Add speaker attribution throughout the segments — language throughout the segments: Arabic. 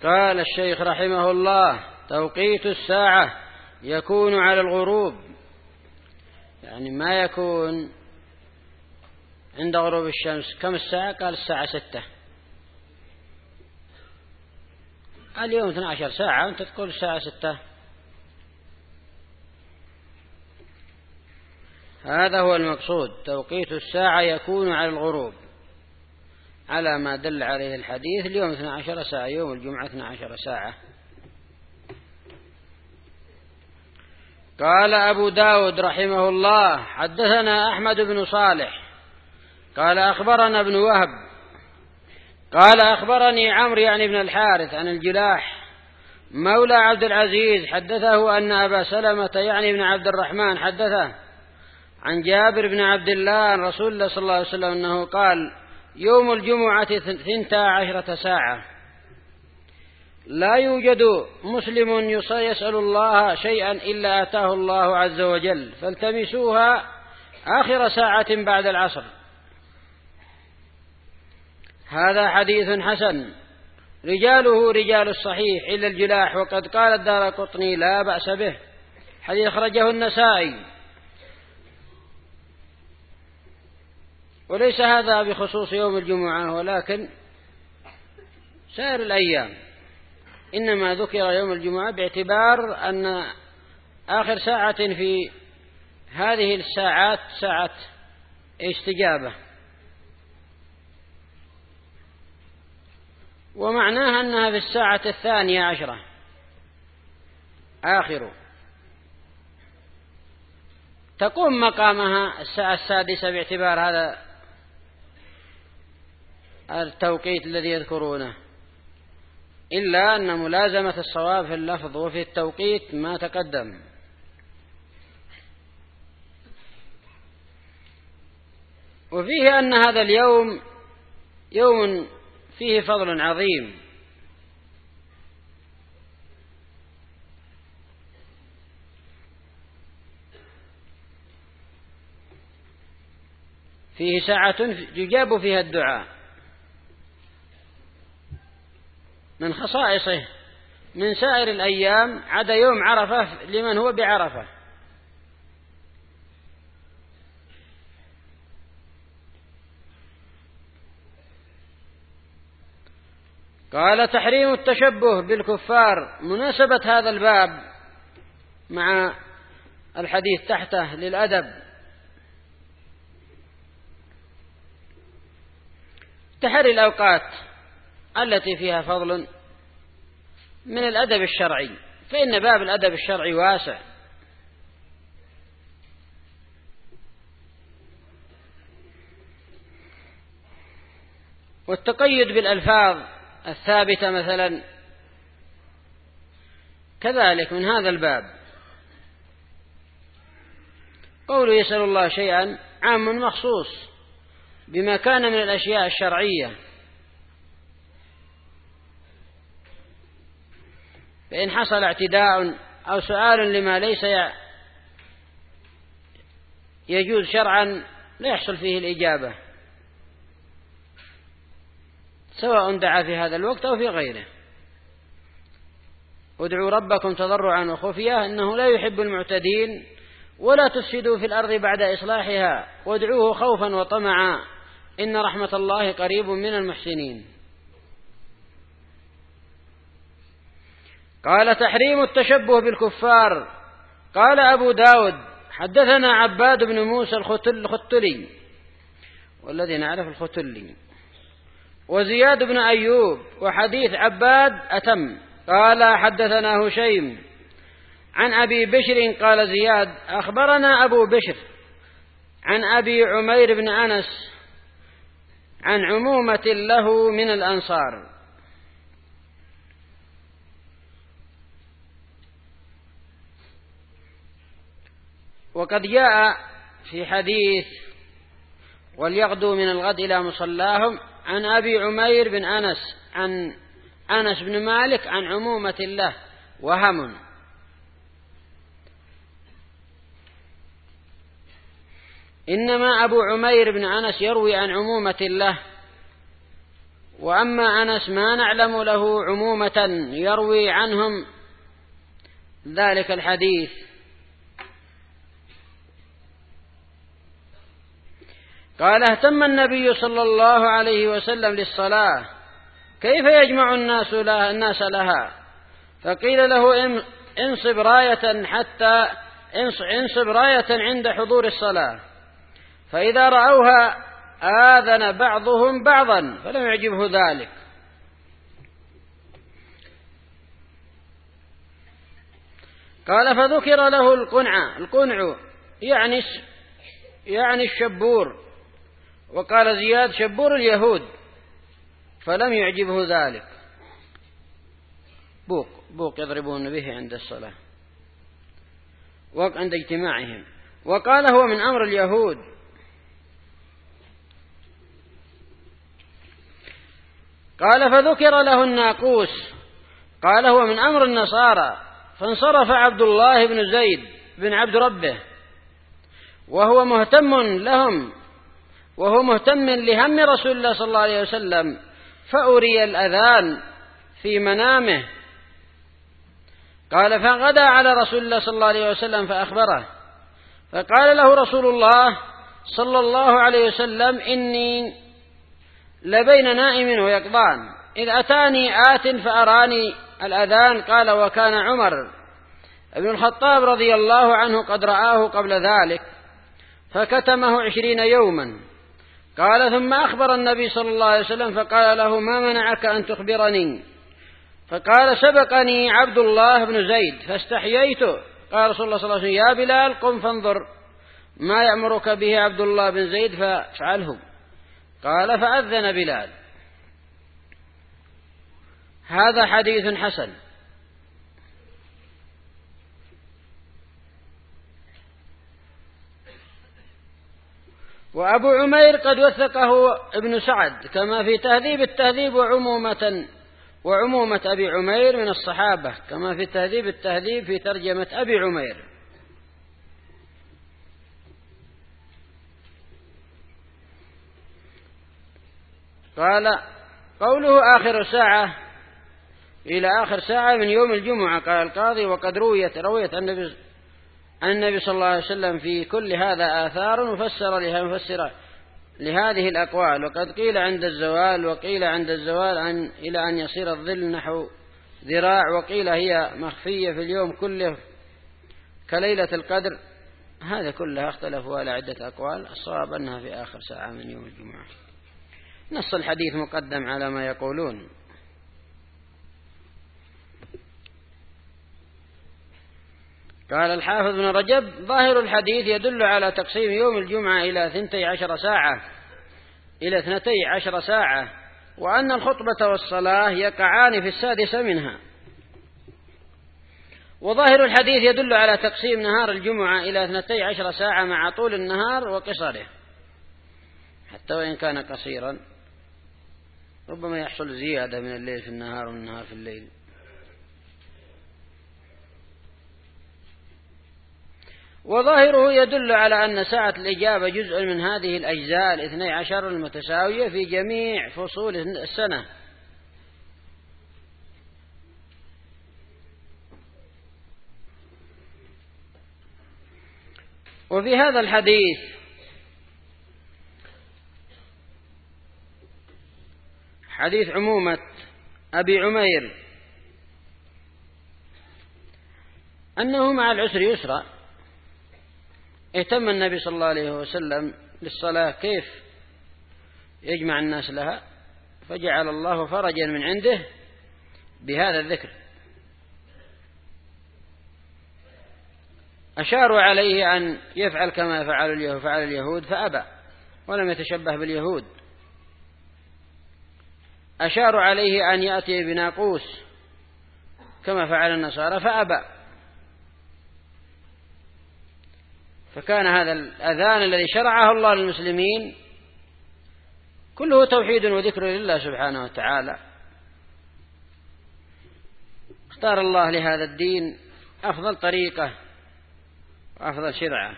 Speaker 1: قال الشيخ رحمه الله: توقيت الساعة يكون على الغروب، يعني ما يكون عند غروب الشمس. كم الساعة؟ قال الساعة 6. اليوم 12 ساعة وانت تقول الساعة 6. هذا هو المقصود، توقيت الساعة يكون على الغروب، على ما دل عليه الحديث. اليوم 12 ساعة، يوم الجمعة 12 ساعة. قال أبو داود رحمه الله: حدثنا أحمد بن صالح قال أخبرنا ابن وهب قال أخبرني عمرو يعني بن الحارث عن الجلاح مولى عبد العزيز حدثه أن أبا سلمة يعني بن عبد الرحمن حدثه عن جابر بن عبد الله عن رسول الله صلى الله عليه وسلم أنه قال: يوم الجمعة 12 ساعة، لا يوجد مسلم يسأل الله شيئا إلا آتاه الله عز وجل، فالتمسوها آخر ساعة بعد العصر. هذا حديث حسن، رجاله رجال الصحيح إلا الجلاح، وقد قال الدارقطني لا بأس به، حديث أخرجه النسائي. وليس هذا بخصوص يوم الجمعة ولكن سائر الأيام، إنما ذكر يوم الجمعة باعتبار أن آخر ساعة في هذه الساعات ساعة استجابة، ومعناها أنها في الساعة 12 آخر، تقوم مقامها الساعة 6 باعتبار هذا التوقيت الذي يذكرونه، إلا أن ملازمة الصواب في اللفظ وفي التوقيت ما تقدم. وفيه أن هذا اليوم يوم فيه فضل عظيم، فيه ساعة يجاب فيها الدعاء، من خصائصه من سائر الأيام عدا يوم عرفة لمن هو بعرفة. قال: تحريم التشبه بالكفار. مناسبة هذا الباب مع الحديث تحته للأدب، تحري الأوقات التي فيها فضل من الأدب الشرعي، فإن باب الأدب الشرعي واسع، والتقيد بالألفاظ الثابتة مثلا كذلك من هذا الباب. قوله يسأل الله شيئا عام مخصوص بما كان من الأشياء الشرعية، فإن حصل اعتداء أو سؤال لما ليس يجوز شرعا لا يحصل فيه الإجابة، سواء دعا في هذا الوقت أو في غيره. ادعوا ربكم تضرعا وخفية إنه لا يحب المعتدين، ولا تفسدوا في الأرض بعد إصلاحها وادعوه خوفا وطمعا إن رحمة الله قريب من المحسنين. قال: تحريم التشبه بالكفار. قال أبو داود: حدثنا عباد بن موسى الختلي، والذي نعرف الختلي، وزياد بن أيوب، وحديث عباد أتم. قال: حدثنا هشيم عن أبي بشر قال زياد: أخبرنا أبو بشر عن أبي عمير بن أنس عن عمومة له من الأنصار. وقد جاء في حديث وليغدوا من الغد إلى مصلاهم عن أبي عمير بن أنس عن أنس بن مالك عن عمومة له وهم. إنما أبو عمير بن أنس يروي عن عمومة له، وأما أنس ما نعلم له عمومة يروي عنهم ذلك الحديث. قال اهتم النبي صلى الله عليه وسلم للصلاة كيف يجمع الناس لها، فقيل له انصب راية عند حضور الصلاة، فإذا رأوها آذن بعضهم بعضا فلم يعجبه ذلك. قال فذكر له القنع يعني الشبور، وقال زياد شبور اليهود، فلم يعجبه ذلك. بوق يضربون به عند الصلاة عند اجتماعهم، وقال هو من أمر اليهود. قال فذكر له الناقوس، قال هو من أمر النصارى، فانصرف عبد الله بن زيد بن عبد ربه وهو مهتم لهم رسول الله صلى الله عليه وسلم، فأري الأذان في منامه. قال فغدا على رسول الله صلى الله عليه وسلم فأخبره، فقال له رسول الله صلى الله عليه وسلم إني لبين نائم ويقظان، إذ أتاني آت فأراني الأذان. قال وكان عمر بن الخطاب رضي الله عنه قد رآه قبل ذلك فكتمه 20 يوما. قال ثم أخبر النبي صلى الله عليه وسلم فقال له ما منعك أن تخبرني؟ فقال سبقني عبد الله بن زيد فاستحييت. قال رسول الله صلى الله عليه وسلم يا بلال قم فانظر ما يأمرك به عبد الله بن زيد فافعله. قال فأذن بلال. هذا حديث حسن. وأبو عمير قد وثقه ابن سعد كما في تهذيب التهذيب، وعمومة أبي عمير من الصحابة كما في تهذيب التهذيب في ترجمة أبي عمير. قال قوله آخر ساعة إلى آخر ساعة من يوم الجمعة. قال القاضي وقد رويت عن النبي صلى الله عليه وسلم في كل هذا آثار مفسرة لهذه الأقوال، وقد قيل عند الزوال، وقيل عند الزوال إلى أن يصير الظل نحو ذراع، وقيل هي مخفية في اليوم كله كليلة القدر. هذا كلها اختلفوا على عدة أقوال، الصواب أنها في آخر ساعة من يوم الجمعة. نص الحديث مقدم على ما يقولون. قال الحافظ بن رجب ظاهر الحديث يدل على تقسيم يوم الجمعة إلى 12 ساعة، وأن الخطبة والصلاة يقعان في 6 منها. وظاهر الحديث يدل على تقسيم نهار الجمعة إلى 12 ساعة مع طول النهار وقصره، حتى وإن كان قصيرا ربما يحصل زيادة من الليل في النهار ومن النهار في الليل. وظاهره يدل على أن ساعة الإجابة جزء من هذه الأجزاء 12 المتساوية في جميع فصول السنة. وفي هذا الحديث حديث عمومة أبي عمير أنه مع العسر يسرا، اهتم النبي صلى الله عليه وسلم للصلاة كيف يجمع الناس لها، فجعل الله فرجا من عنده بهذا الذكر. أشاروا عليه أن يفعل كما فعل اليهود فأبى ولم يتشبه باليهود. أشاروا عليه أن يأتي بناقوس كما فعل النصارى فأبى. فكان هذا الأذان الذي شرعه الله للمسلمين كله توحيد وذكر لله سبحانه وتعالى. اختار الله لهذا الدين أفضل طريقة وأفضل شرعة.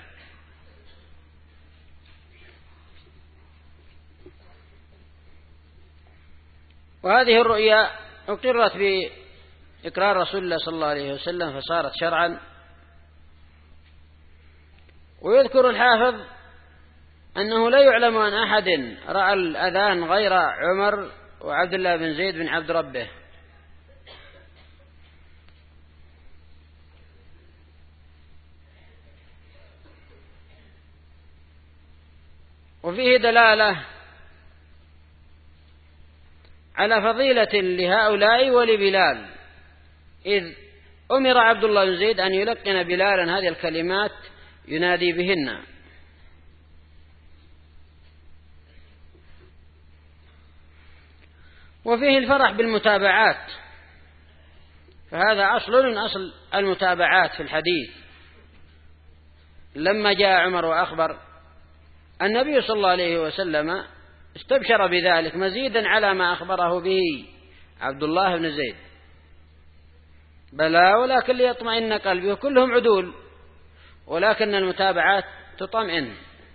Speaker 1: وهذه الرؤيا أقرت بإقرار رسول الله صلى الله عليه وسلم فصارت شرعا. ويذكر الحافظ أنه لا يعلم عن أحد رأى الأذان غير عمر وعبد الله بن زيد بن عبد ربه. وفيه دلالة على فضيلة لهؤلاء ولبلال، إذ أمر عبد الله بن زيد أن يلقن بلالا هذه الكلمات ينادي بهن. وفيه الفرح بالمتابعات، فهذا أصل من أصل المتابعات في الحديث. لما جاء عمر وأخبر النبي صلى الله عليه وسلم استبشر بذلك مزيدا على ما أخبره به عبد الله بن زيد. بلى ولكن ليطمئن قلبه، كلهم عدول ولكن المتابعات تطمئن.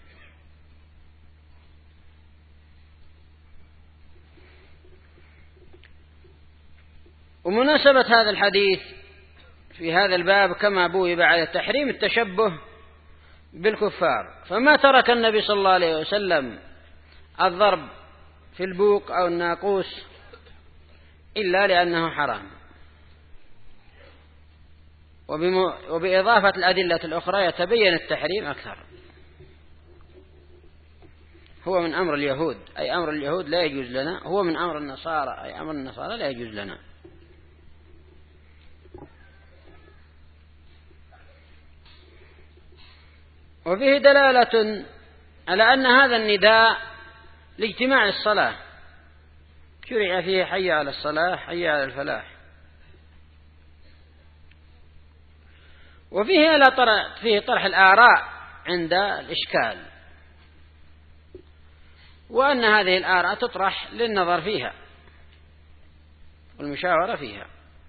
Speaker 1: ومناسبة هذا الحديث في هذا الباب كما بوب على تحريم التشبه بالكفار، فما ترك النبي صلى الله عليه وسلم الضرب في البوق أو الناقوس إلا لأنه حرام. وبإضافة الأدلة الأخرى يتبين التحريم أكثر. هو من أمر اليهود، أي أمر اليهود لا يجوز لنا، هو من أمر النصارى، أي أمر النصارى لا يجوز لنا. وفيه دلالة على أن هذا النداء لاجتماع الصلاة، شرع فيه حي على الصلاة حي على الفلاح. وفيه فيه طرح الآراء عند الإشكال، وأن هذه الآراء تطرح للنظر فيها والمشاورة فيها.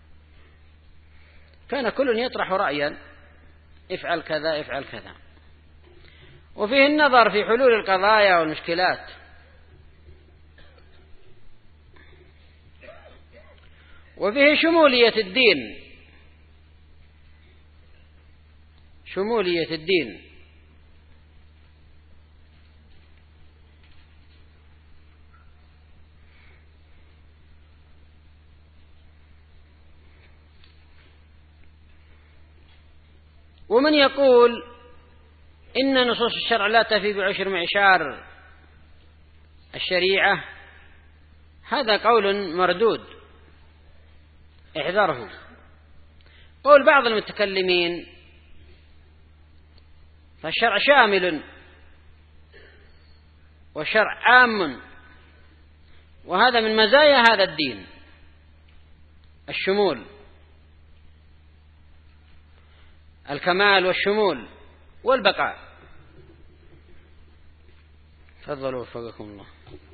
Speaker 1: كان كل يطرح رأيا، افعل كذا افعل كذا. وفيه النظر في حلول القضايا والمشكلات. وفيه شمولية الدين، شمولية الدين. ومن يقول إن نصوص الشرع لا تفي بعشر معشار الشريعة، هذا قول مردود، احذره. قول بعض المتكلمين فالشرع شامل والشرع عام، وهذا من مزايا هذا الدين، الشمول، الكمال والشمول والبقاء. تفضلوا وفقكم الله.